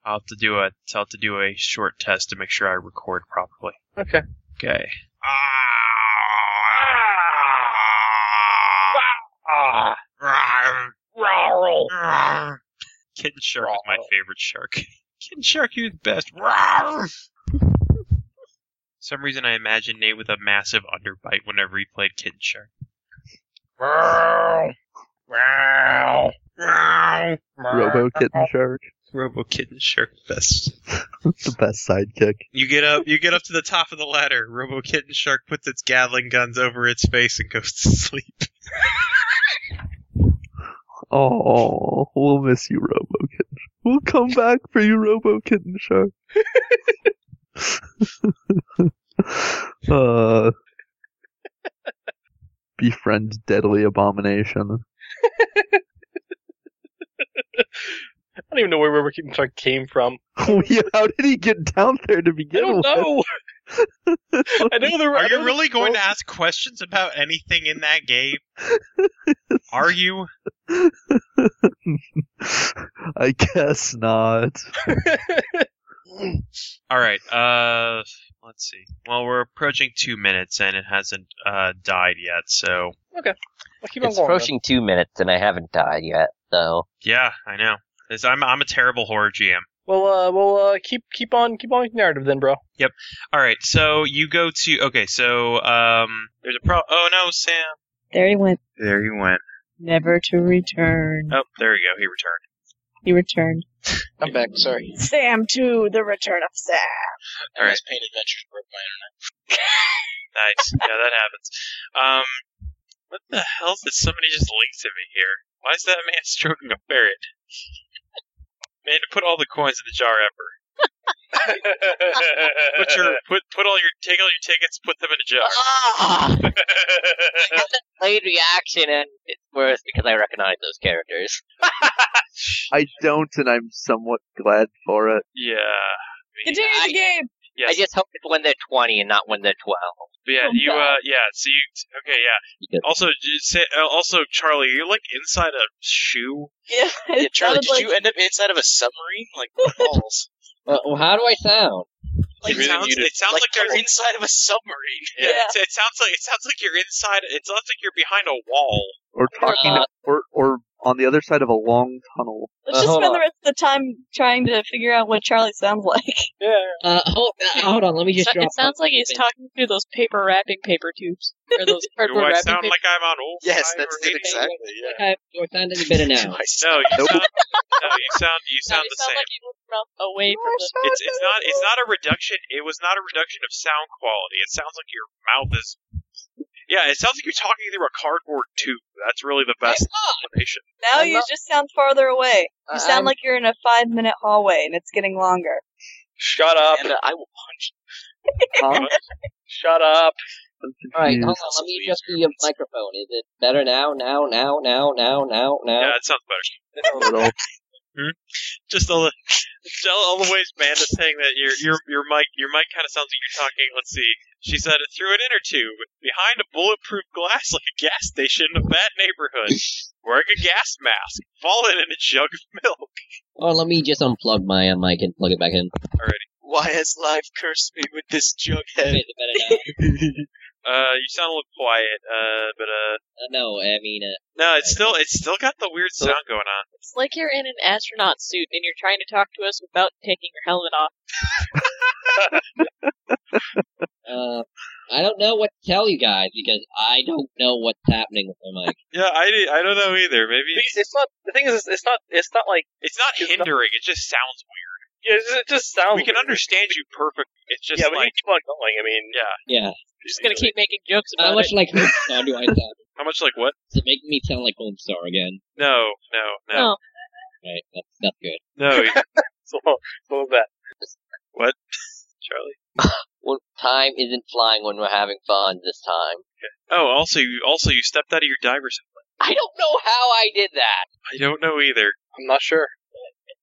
I'll have to do a short test to make sure I record properly. Okay. Okay. Kitten Shark is my favorite shark. Kitten Shark, you're the best. For some reason, I imagine Nate with a massive underbite whenever he played Kitten Shark. Robo Kitten Shark. Robo Kitten Shark, best. The best sidekick. You get up to the top of the ladder. Robo Kitten Shark puts its Gatling guns over its face and goes to sleep. Oh, we'll miss you, Robo Kitten. We'll come back for you, Robo Kitten Shark. Befriend Deadly Abomination. I don't even know where Robo Kitten Shark came from. Oh yeah, how did he get down there to begin with? I don't know. I know there were. Are you really going to ask questions about anything in that game? Are you? I guess not. Alright, let's see. Well, we're approaching 2 minutes and it hasn't died yet, so... Okay. I'll keep on It's going. approaching 2 minutes and I haven't died yet, so... Yeah, I know. I'm a terrible horror GM. Well, we'll keep on with the narrative then, bro. Yep. Alright, so you go to... Okay, so, there's a Oh no, Sam. There he went. There you went. Never to return. Oh, there you go, he returned. He returned. I'm back, sorry. Sam 2, the return of Sam. Alright. Paint Adventures broke my internet. Nice. Yeah, that happens. What the hell did somebody just link to me here? Why is that man stroking a ferret? Man, to put all the coins in the jar ever. Take all your tickets, put them in a jar. I haven't played Reaction, and it's worse because I recognize those characters. I don't, and I'm somewhat glad for it. Yeah. Continue the game! Yes. I just hope it's when they're 20 and not when they're 12. But yeah, okay, yeah. Because Also, Charlie, you're like inside a shoe. Yeah, Yeah, Charlie, did you end up inside of a submarine? Like, balls. Well, how do I sound? It sounds like you're you're inside of a submarine. Yeah, it sounds like you're inside. It sounds like you're behind a wall. Or talking, or on the other side of a long tunnel. Let's just hold spend on. the rest of the time trying to figure out what Charlie sounds like. Yeah. Hold on, let me just drop. It sounds like he's talking through those paper wrapping paper tubes. Or those Do cardboard I wrapping sound paper. like I'm on old? Yes, Time that's or it anything? exactly, yeah. Do I sound any better now? You sound the You same. sound like you moved your mouth away from the... It's not a reduction. It was not a reduction of sound quality. It sounds like your mouth is. Yeah, it sounds like you're talking through a cardboard tube. That's really the best explanation. Now you just sound farther away. You sound like you're in a 5-minute hallway and it's getting longer. Shut up. And I will punch Shut up. Alright, hold on, let me adjust the microphone. Is it better now? Now? Yeah, it sounds better. Just all the ways Amanda's saying that your mic kind of sounds like you're talking. Let's see. She said it through an inner tube behind a bulletproof glass like a gas station in a bad neighborhood, wearing a gas mask, fallen in a jug of milk. Oh, let me just unplug my mic and plug it back in. Alrighty. Why has life cursed me with this jug head? Is it better now? You sound a little quiet, but No, I mean, no, it's still got the weird sound going on. It's like you're in an astronaut suit and you're trying to talk to us without taking your helmet off. I don't know what to tell you guys because I don't know what's happening with my mic. Yeah, I don't know either. Maybe It's not. The thing is, it's not like. it's not hindering. It just sounds weird. Yeah, it just sounds. We can weird. understand you perfectly. It's just Yeah, but like you keep on going. I mean, Yeah. Just gonna keep making jokes How about much it. like Homestar do I sound? how much like what? Is it making me sound like Homestar again? No. No. Right, that's good. No. so what was that? What? Charlie? Well, time isn't flying when we're having fun this time. Oh, also you stepped out of your diver. I don't know how I did that. I don't know either. I'm not sure.